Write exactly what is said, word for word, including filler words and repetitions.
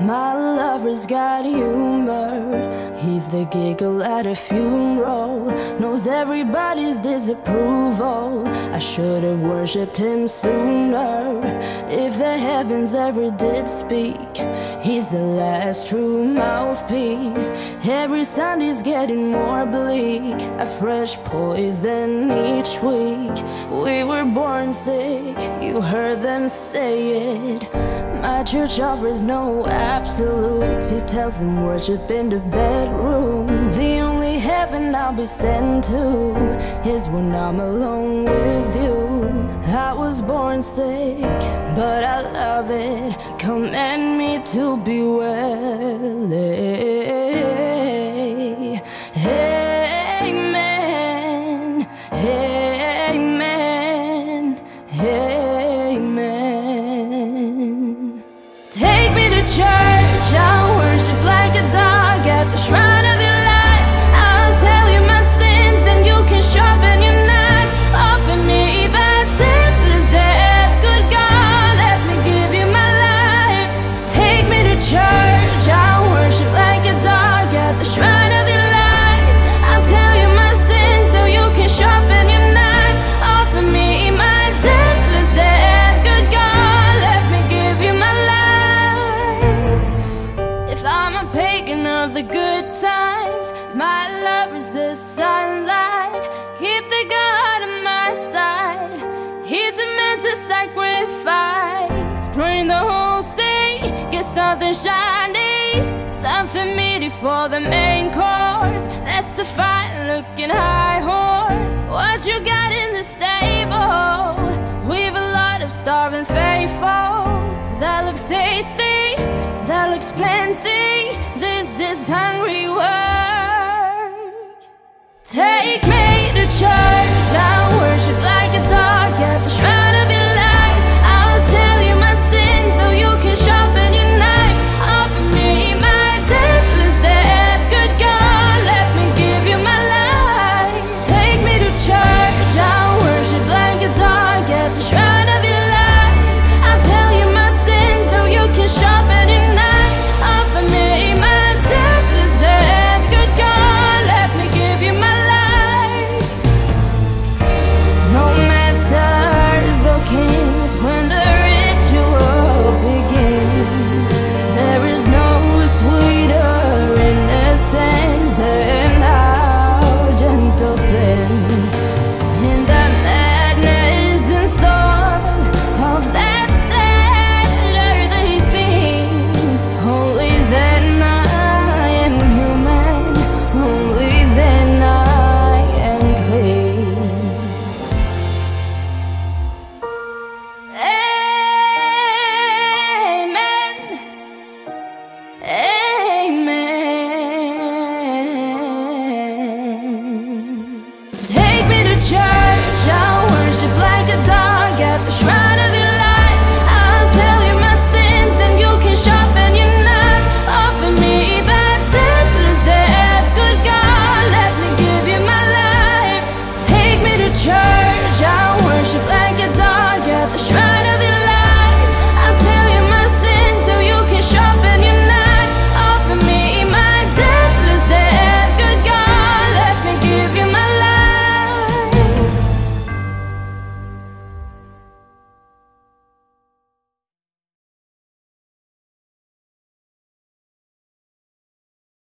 My lover's got humor. He's the giggle at a funeral. Knows everybody's disapproval. I should have worshipped him sooner. If the heavens ever did speak, he's the last true mouthpiece. Every Sunday's getting more bleak. A fresh poison each week. We were born sick, you heard them say it. My church offers no absolutes. He tells them worship in the bedroom. The only heaven I'll be sent to is when I'm alone with you. I was born sick, but I love it. Command me to be well. Amen. Amen. Amen. Take me to church, I'll worship like a dog at the shrine of your lies. I'll tell you my sins and you can sharpen your knife. Offer me that deathless death. Good God, let me give you my life. Take me to church, I'll worship like a dog at the shrine of your lies. I'll tell you my sins so you can sharpen your knife. Offer me my deathless death. Good God, let me give you my life. If I'm a pagan of the good times, my love is the sunlight. Keep the God on my side. He demands a sacrifice. Drain the whole sea, get something shiny, something meaty for the main course. That's a fine-looking high horse. What you got in the stable? We've a lot of starving faithful. That looks tasty.